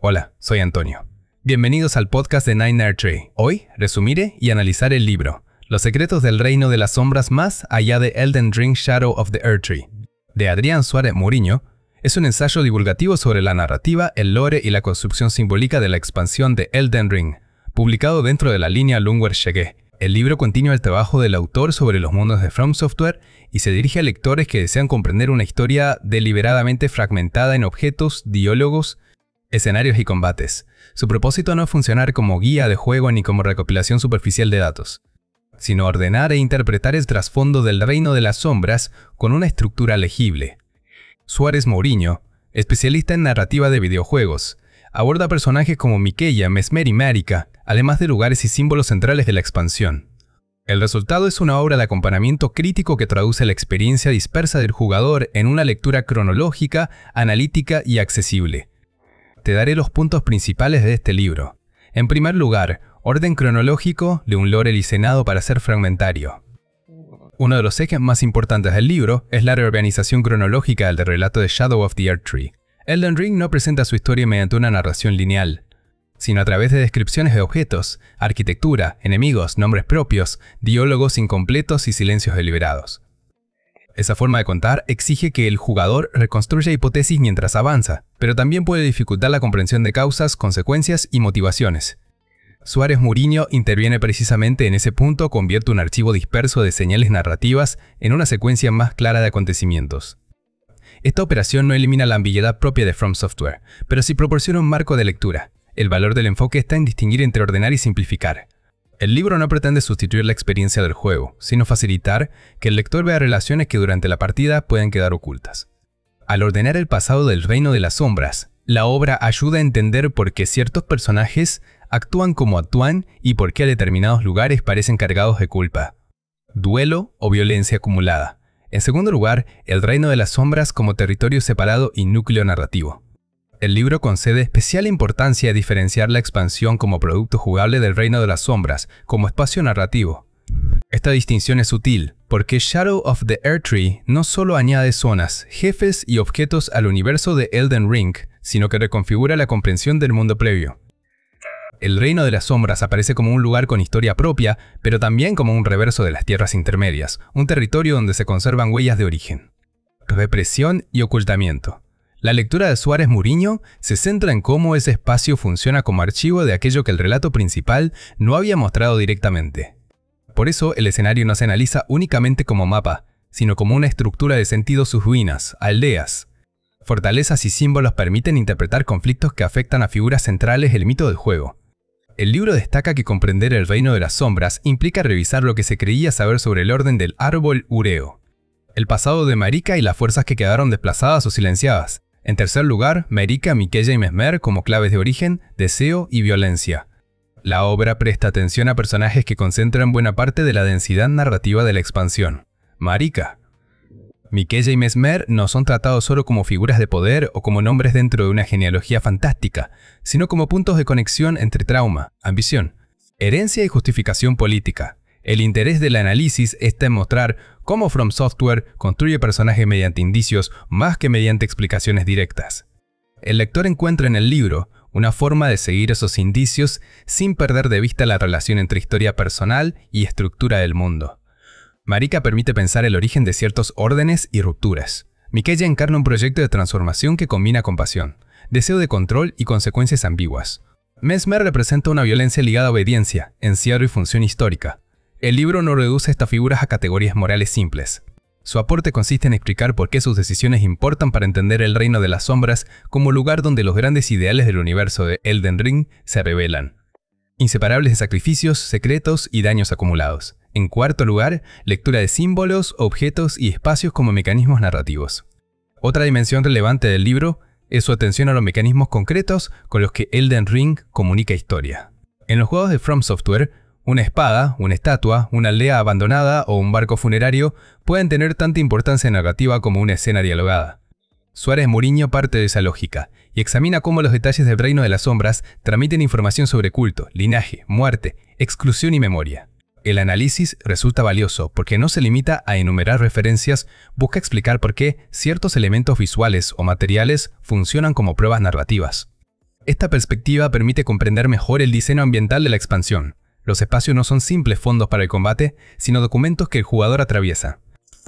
Hola, soy Antonio. Bienvenidos al podcast de Nine Tree. Hoy resumiré y analizaré el libro Los secretos del reino de las sombras más allá de Elden Ring Shadow of the Erdtree, de Adrián Suárez Mourinho. Es un ensayo divulgativo sobre la narrativa, el lore y la construcción simbólica de la expansión de Elden Ring, publicado dentro de la línea Lungware Shege. El libro continúa el trabajo del autor sobre los mundos de From Software y se dirige a lectores que desean comprender una historia deliberadamente fragmentada en objetos, diálogos, escenarios y combates. Su propósito no es funcionar como guía de juego ni como recopilación superficial de datos, sino ordenar e interpretar el trasfondo del reino de las sombras con una estructura legible. Suárez Mourinho, especialista en narrativa de videojuegos, aborda personajes como Miquella, Messmer y Marika, además de lugares y símbolos centrales de la expansión. El resultado es una obra de acompañamiento crítico que traduce la experiencia dispersa del jugador en una lectura cronológica, analítica y accesible. Te daré los puntos principales de este libro. En primer lugar, orden cronológico de un lore diseñado para ser fragmentario. Uno de los ejes más importantes del libro es la reorganización cronológica del relato de Shadow of the Erdtree. Elden Ring no presenta su historia mediante una narración lineal, sino a través de descripciones de objetos, arquitectura, enemigos, nombres propios, diálogos incompletos y silencios deliberados. Esa forma de contar exige que el jugador reconstruya hipótesis mientras avanza, pero también puede dificultar la comprensión de causas, consecuencias y motivaciones. Suárez Mourinho interviene precisamente en ese punto, convierte un archivo disperso de señales narrativas en una secuencia más clara de acontecimientos. Esta operación no elimina la ambigüedad propia de From Software, pero sí proporciona un marco de lectura. El valor del enfoque está en distinguir entre ordenar y simplificar. El libro no pretende sustituir la experiencia del juego, sino facilitar que el lector vea relaciones que durante la partida pueden quedar ocultas. Al ordenar el pasado del reino de las sombras, la obra ayuda a entender por qué ciertos personajes actúan como actúan y por qué determinados lugares parecen cargados de culpa, duelo o violencia acumulada. En segundo lugar, el reino de las sombras como territorio separado y núcleo narrativo. El libro concede especial importancia a diferenciar la expansión como producto jugable del reino de las sombras, como espacio narrativo. Esta distinción es sutil, porque Shadow of the Erdtree no solo añade zonas, jefes y objetos al universo de Elden Ring, sino que reconfigura la comprensión del mundo previo. El reino de las sombras aparece como un lugar con historia propia, pero también como un reverso de las tierras intermedias, un territorio donde se conservan huellas de origen, represión y ocultamiento. La lectura de Suárez Mourinho se centra en cómo ese espacio funciona como archivo de aquello que el relato principal no había mostrado directamente. Por eso, el escenario no se analiza únicamente como mapa, sino como una estructura de sentido sus ruinas, aldeas. Fortalezas y símbolos permiten interpretar conflictos que afectan a figuras centrales del mito del juego. El libro destaca que comprender el reino de las sombras implica revisar lo que se creía saber sobre el orden del árbol Ureo, el pasado de Marika y las fuerzas que quedaron desplazadas o silenciadas. En tercer lugar, Marika, Miquella y Messmer como claves de origen, deseo y violencia. La obra presta atención a personajes que concentran buena parte de la densidad narrativa de la expansión. Marika. Miquella y Messmer no son tratados solo como figuras de poder o como nombres dentro de una genealogía fantástica, sino como puntos de conexión entre trauma, ambición, herencia y justificación política. El interés del análisis está en mostrar cómo From Software construye personajes mediante indicios más que mediante explicaciones directas. El lector encuentra en el libro una forma de seguir esos indicios sin perder de vista la relación entre historia personal y estructura del mundo. Marika permite pensar el origen de ciertos órdenes y rupturas. Miquella encarna un proyecto de transformación que combina compasión, deseo de control y consecuencias ambiguas. Messmer representa una violencia ligada a obediencia, encierro y función histórica. El libro no reduce estas figuras a categorías morales simples. Su aporte consiste en explicar por qué sus decisiones importan para entender el reino de las sombras como lugar donde los grandes ideales del universo de Elden Ring se revelan, inseparables de sacrificios, secretos y daños acumulados. En cuarto lugar, lectura de símbolos, objetos y espacios como mecanismos narrativos. Otra dimensión relevante del libro es su atención a los mecanismos concretos con los que Elden Ring comunica historia. En los juegos de From Software, una espada, una estatua, una aldea abandonada o un barco funerario pueden tener tanta importancia narrativa como una escena dialogada. Suárez Mourinho parte de esa lógica y examina cómo los detalles del reino de las sombras transmiten información sobre culto, linaje, muerte, exclusión y memoria. El análisis resulta valioso porque no se limita a enumerar referencias, busca explicar por qué ciertos elementos visuales o materiales funcionan como pruebas narrativas. Esta perspectiva permite comprender mejor el diseño ambiental de la expansión. Los espacios no son simples fondos para el combate, sino documentos que el jugador atraviesa.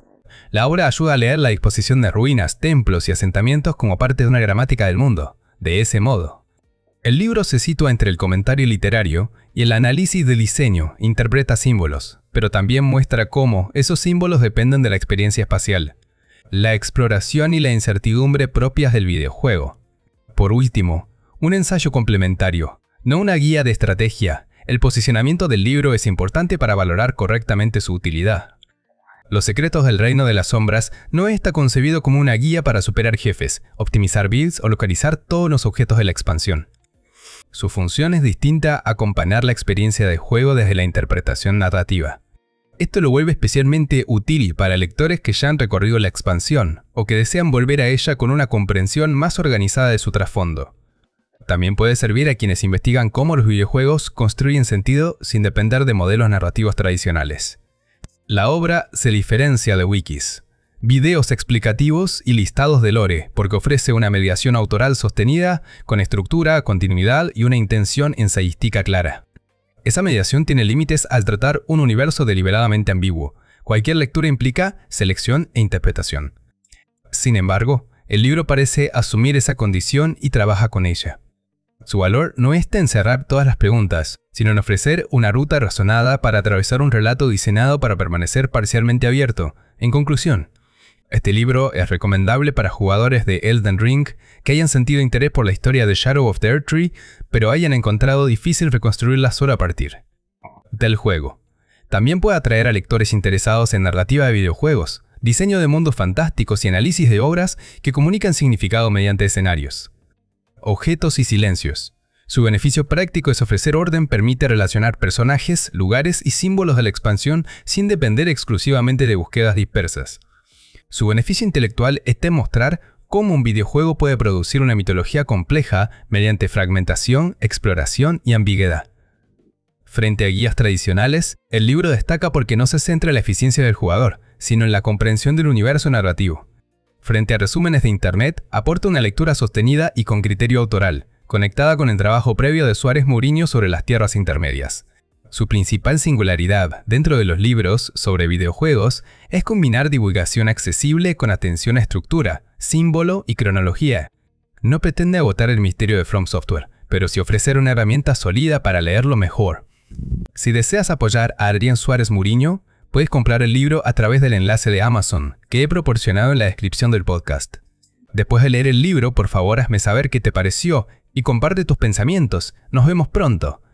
La obra ayuda a leer la disposición de ruinas, templos y asentamientos como parte de una gramática del mundo. De ese modo, el libro se sitúa entre el comentario literario y el análisis del diseño, interpreta símbolos, pero también muestra cómo esos símbolos dependen de la experiencia espacial, la exploración y la incertidumbre propias del videojuego. Por último, un ensayo complementario, no una guía de estrategia. El posicionamiento del libro es importante para valorar correctamente su utilidad. Los secretos del Reino de las Sombras no está concebido como una guía para superar jefes, optimizar builds o localizar todos los objetos de la expansión. Su función es distinta a acompañar la experiencia de juego desde la interpretación narrativa. Esto lo vuelve especialmente útil para lectores que ya han recorrido la expansión o que desean volver a ella con una comprensión más organizada de su trasfondo. También puede servir a quienes investigan cómo los videojuegos construyen sentido sin depender de modelos narrativos tradicionales. La obra se diferencia de wikis, videos explicativos y listados de lore porque ofrece una mediación autoral sostenida con estructura, continuidad y una intención ensayística clara. Esa mediación tiene límites al tratar un universo deliberadamente ambiguo. Cualquier lectura implica selección e interpretación. Sin embargo, el libro parece asumir esa condición y trabaja con ella. Su valor no está en cerrar todas las preguntas, sino en ofrecer una ruta razonada para atravesar un relato diseñado para permanecer parcialmente abierto. En conclusión, este libro es recomendable para jugadores de Elden Ring que hayan sentido interés por la historia de Shadow of the Erdtree, pero hayan encontrado difícil reconstruirla solo a partir del juego. También puede atraer a lectores interesados en narrativa de videojuegos, diseño de mundos fantásticos y análisis de obras que comunican significado mediante escenarios, objetos y silencios. Su beneficio práctico es ofrecer orden, permite relacionar personajes, lugares y símbolos de la expansión sin depender exclusivamente de búsquedas dispersas. Su beneficio intelectual está en mostrar cómo un videojuego puede producir una mitología compleja mediante fragmentación, exploración y ambigüedad. Frente a guías tradicionales, el libro destaca porque no se centra en la eficiencia del jugador, sino en la comprensión del universo narrativo. Frente a resúmenes de internet, aporta una lectura sostenida y con criterio autoral, conectada con el trabajo previo de Suárez Muriño sobre las tierras intermedias. Su principal singularidad dentro de los libros sobre videojuegos es combinar divulgación accesible con atención a estructura, símbolo y cronología. No pretende agotar el misterio de From Software, pero sí ofrecer una herramienta sólida para leerlo mejor. Si deseas apoyar a Adrián Suárez Muriño, puedes comprar el libro a través del enlace de Amazon, que he proporcionado en la descripción del podcast. Después de leer el libro, por favor hazme saber qué te pareció y comparte tus pensamientos. Nos vemos pronto.